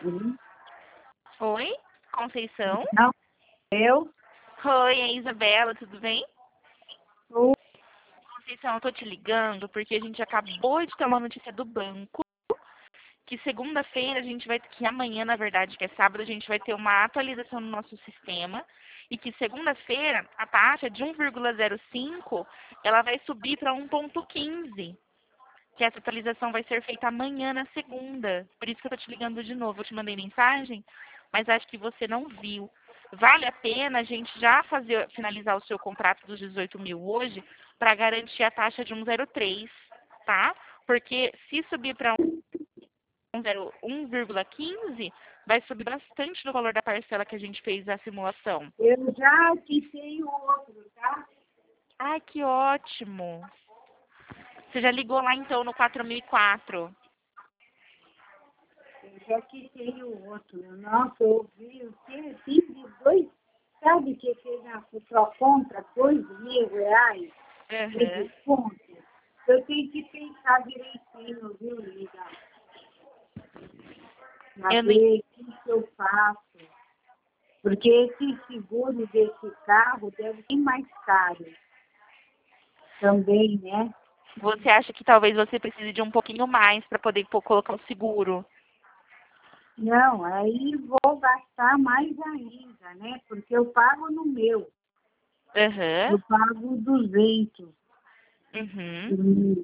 Hum. Oi, Conceição? Não, eu Oi, é Isabela, tudo bem? sou. Conceição, eu tô te ligando porque a gente acabou de ter uma notícia do banco que segunda-feira a gente vai, que amanhã, na verdade, que é sábado, a gente vai ter uma atualização no nosso sistema e que segunda-feira a taxa de 1,05 ela vai subir para 1,15. Que essa atualização vai ser feita amanhã na segunda. Por isso que eu tô te ligando de novo. Eu te mandei mensagem, mas acho que você não viu. Vale a pena a gente já finalizar o seu contrato dos 18 mil hoje para garantir a taxa de 1,03, tá? Porque se subir para 1,15, vai subir bastante no valor da parcela que a gente fez a simulação. Eu já quitei o outro, tá? Ai, que ótimo! Você já ligou lá então no 4004? Eu já quitei o outro. Nossa, eu ouvi o que? Tive dois. Sabe que fez na contra R$ 2.000 de Aham. desconto? Eu tenho que pensar direitinho, viu, Lida? Pra Eu não ver o que eu faço. Porque esse seguro desse carro deve ser mais caro também, né? Você acha que talvez você precise de um pouquinho mais para poder colocar o seguro? Não, aí vou gastar mais ainda, né? Porque eu pago no meu. Aham. Eu pago 200. Uhum.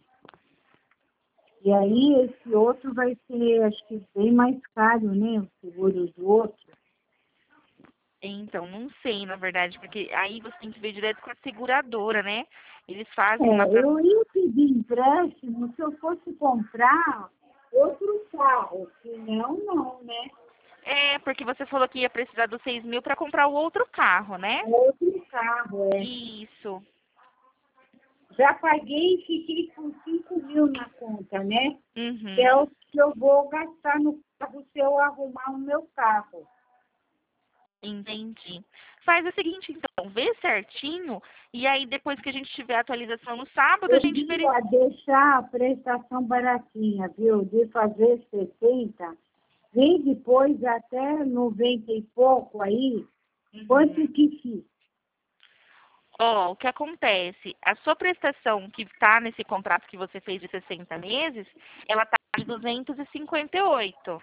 E aí esse outro vai ser, acho que bem mais caro, né? O seguro do outro. Então, não sei, na verdade, porque aí você tem que ver direto com a seguradora, né? Eles fazem uma. É, eu ia pedir empréstimo se eu fosse comprar outro carro, senão não, né? É, porque você falou que ia precisar dos 6 mil para comprar o outro carro, né? Outro carro, é. Isso. Já paguei e fiquei com 5.000 na conta, né? Que é Uhum. o que eu vou gastar no carro se eu arrumar o meu carro. Entendi. Faz o seguinte, então, vê certinho, e aí depois que a gente tiver a atualização no sábado, a Eu gente verifica. ia deixar a prestação baratinha, viu? De fazer 60, e depois até 90 e pouco aí, quanto Uhum. que fica? Ó, o que acontece? A sua prestação que está nesse contrato que você fez de 60 meses, ela está de 258.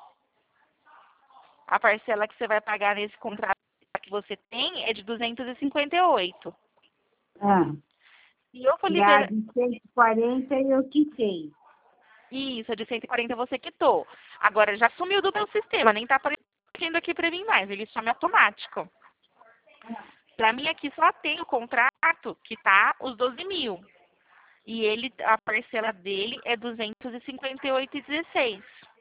A parcela que você vai pagar nesse contrato que você tem é de 258. Ah, Se eu for e a liberar. de 140 eu quitei. Isso, a de 140 você quitou. Agora já sumiu do meu sistema, nem está aparecendo aqui para mim mais. Ele some automático. Para mim aqui só tem o contrato que tá os 12 mil. E ele, a parcela dele é 258,16.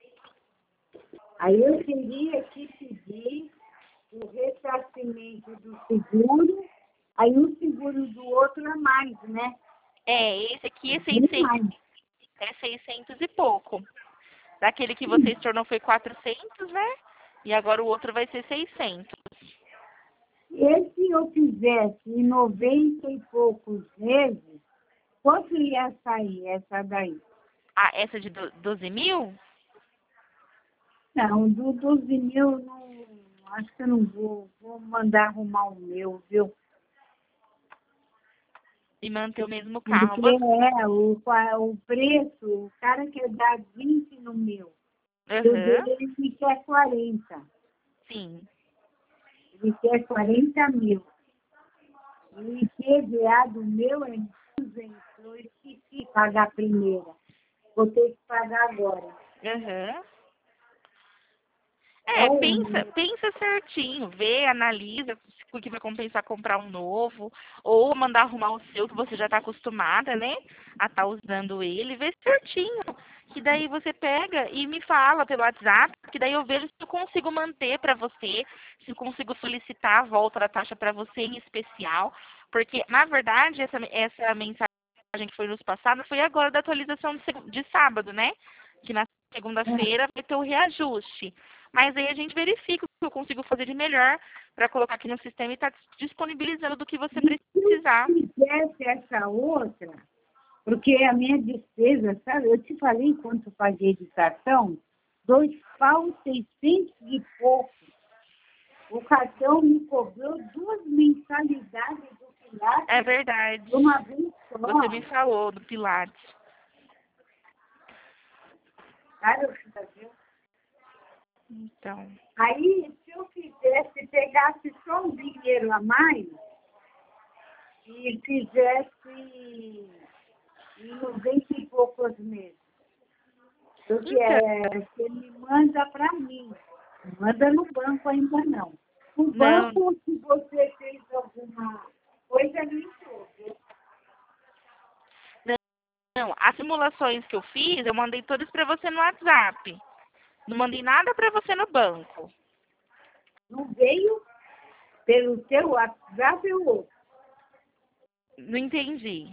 Aí eu teria que pedir o ressarcimento do seguro, aí o seguro do outro é mais, né? É, esse aqui É bem mais. é 600 e pouco. Daquele que você se tornou foi 400, né? E agora o outro vai ser 600. E se eu fizesse em 90 e poucos meses, quanto ia sair essa daí? Ah, essa de 12 mil? Não, do 12.000, não, acho que eu não vou mandar arrumar o meu, viu? E manter o mesmo carro. Porque o preço, o cara quer dar 20 no meu, e o Aham, dele ele quer 40. sim. Ele quer 40 mil. E o IPVA do meu é 200. Eu esqueci de pagar a primeira. Vou ter que pagar agora. Aham. É, Então, pensa certinho, vê, analisa o que vai compensar comprar um novo, ou mandar arrumar o seu que você já está acostumada, né? A estar usando ele, vê certinho. Que daí você pega e me fala pelo WhatsApp, que daí eu vejo se eu consigo manter para você, se eu consigo solicitar a volta da taxa para você em especial. Porque, na verdade, essa mensagem que foi nos passada foi agora da atualização de sábado, né? Que na segunda-feira vai ter o reajuste. Mas aí a gente verifica o que eu consigo fazer de melhor para colocar aqui no sistema e estar disponibilizando do que você e se eu precisar. fizesse essa outra, porque a minha despesa, sabe? Eu te falei quanto eu paguei de cartão. 2.600 e pouco. O cartão me cobrou 2 mensalidades do Pilates. É verdade. De uma vez só. Você me falou do Pilates. Cara, viu? Então. Aí, se eu fizesse, pegasse só um dinheiro a mais e fizesse em 90 e poucos meses. Porque você me manda para mim. Não manda no banco ainda não. O banco, se você fez alguma coisa, não entrou, viu? Não, as simulações que eu fiz, eu mandei todas para você no WhatsApp. Não mandei nada para você no banco. Não veio pelo seu WhatsApp ou outro? Não entendi.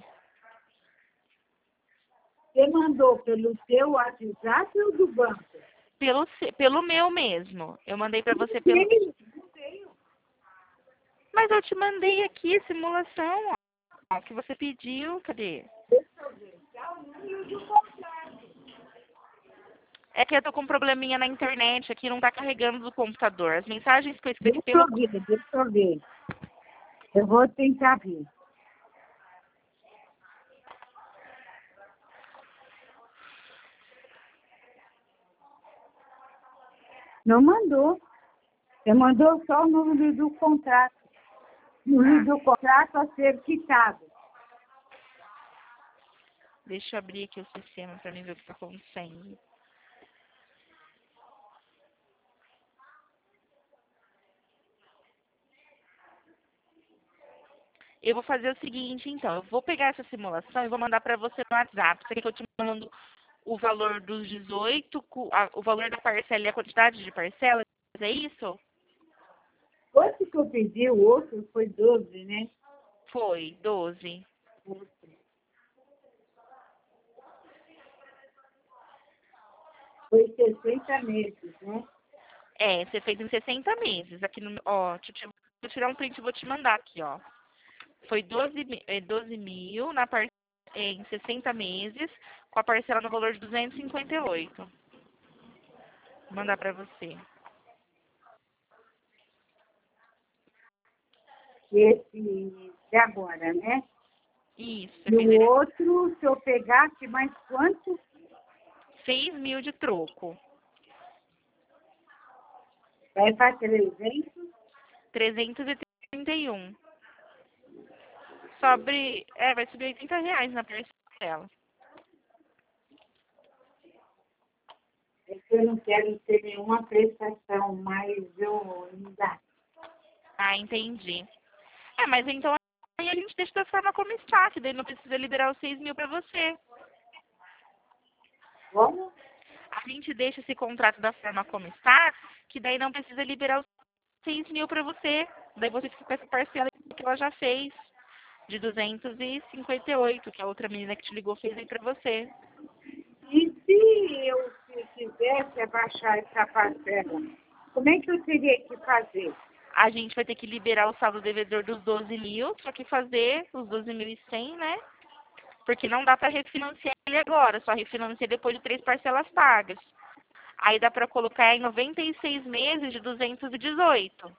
Você mandou pelo seu WhatsApp ou do banco? Pelo meu mesmo. Eu mandei para você Não pelo... veio. Mas eu te mandei aqui a simulação, ó, que você pediu. Cadê? Deixa eu ver. Tá o número do contrato. É que eu tô com um probleminha na internet aqui, não tá carregando do computador. As mensagens que eu escrevi Deixa pelo... eu ver. Eu vou tentar ver. Não mandou. Você mandou só o número do contrato. O número do contrato a ser quitado. Deixa eu abrir aqui o sistema para mim ver o que tá acontecendo. Eu vou fazer o seguinte, então. Eu vou pegar essa simulação e vou mandar para você no WhatsApp. Você quer que eu te mando o valor dos 18, o valor da parcela e a quantidade de parcelas? É isso? Quanto que eu pedi, o outro foi 12, né? Foi, 12. Foi 60 meses, né? É, você fez em 60 meses. Aqui no, ó, vou tirar um print e vou te mandar aqui, ó. Foi 12 mil em 60 meses, com a parcela no valor de 258. Vou mandar para você. Esse de agora, né? Isso, você E fez o ele outro, se eu pegasse mais quanto? 6 mil de troco. Vai para 300? 331. Sobre. É, vai subir R$ 80 na parcela. É que eu não quero ter nenhuma prestação, mas eu ainda. Ah, entendi. É, mas então aí a gente deixa da forma como está, que daí não precisa liberar os 6 mil para você. Como? A gente deixa esse contrato da forma como está, que daí não precisa liberar os 6 mil para você. Daí você fica com essa parcela que ela já fez, de 258, que a outra menina que te ligou fez aí para você. E se eu quisesse abaixar essa parcela, como é que eu teria que fazer? A gente vai ter que liberar o saldo devedor dos 12 mil, só que fazer os 12.100, né? Porque não dá para refinanciar ele agora, só refinancia depois de 3 parcelas pagas. Aí dá para colocar em 96 meses de 218.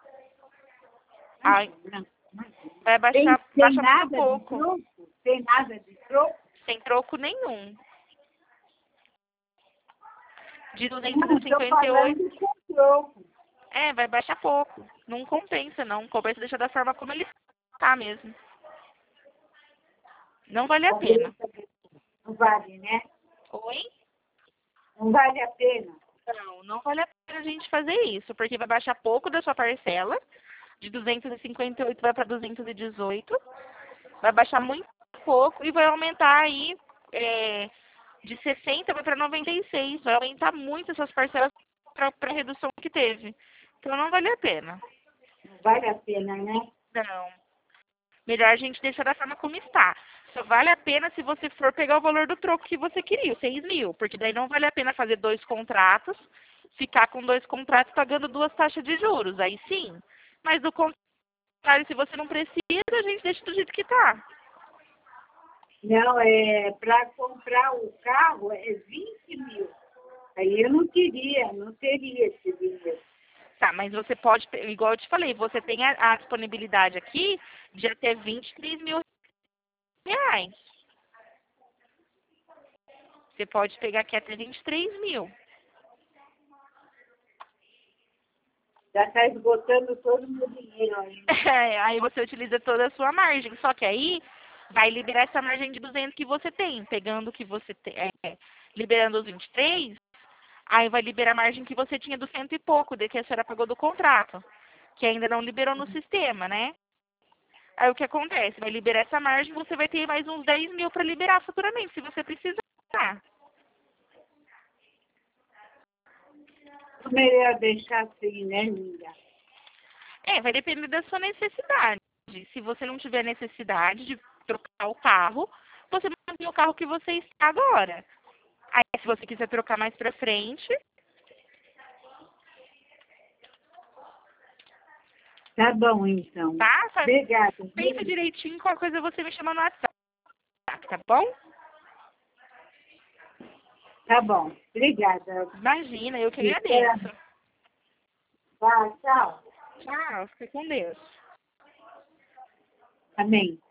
Aí vai baixar muito pouco. Troco? Tem nada de troco? Sem troco nenhum. De Não estou 258. falando com troco. É, vai baixar pouco. Não compensa, não. Compensa deixar da forma como ele está mesmo. Não vale a pena. Não vale, né? Oi? Não vale a pena. Não vale a pena a gente fazer isso, porque vai baixar pouco da sua parcela, de 258 vai para 218, vai baixar muito pouco e vai aumentar aí de 60 vai para 96, vai aumentar muito essas parcelas para a redução que teve. Então não vale a pena. Não vale a pena, né? Não. Melhor a gente deixar da forma como está. Só vale a pena se você for pegar o valor do troco que você queria, os 6 mil. Porque daí não vale a pena fazer 2 contratos, ficar com 2 contratos pagando 2 taxas de juros. Aí sim. Mas do contrário, se você não precisa, a gente deixa do jeito que está. Não, para comprar o carro é 20 mil. Aí Aí eu não queria, não teria esse dinheiro. Tá, mas você pode, igual eu te falei, você tem a disponibilidade aqui de até 23 mil reais. Você pode pegar aqui até 23 mil. Já está esgotando todo o meu dinheiro aí. Aí você utiliza toda a sua margem. Só que aí vai liberar essa margem de 200 que você tem. Pegando o que você tem, liberando os 23, aí vai liberar a margem que você tinha do cento e pouco, de que a senhora pagou do contrato. Que ainda não liberou no sistema, né? Aí o que acontece? Vai liberar essa margem, você vai ter mais uns 10 mil para liberar futuramente, se você precisar. Melhor deixar assim, né, linda? Vai depender da sua necessidade. Se você não tiver necessidade de trocar o carro, você mantém o carro que você está agora. Aí, se você quiser trocar mais pra frente, Tá bom, então. tá? Obrigada. Pensa direitinho, qualquer coisa você me chama no WhatsApp, tá bom? Tá bom. Obrigada. Imagina, eu que agradeço. Tá, tchau. Tchau, fica com Deus. Amém.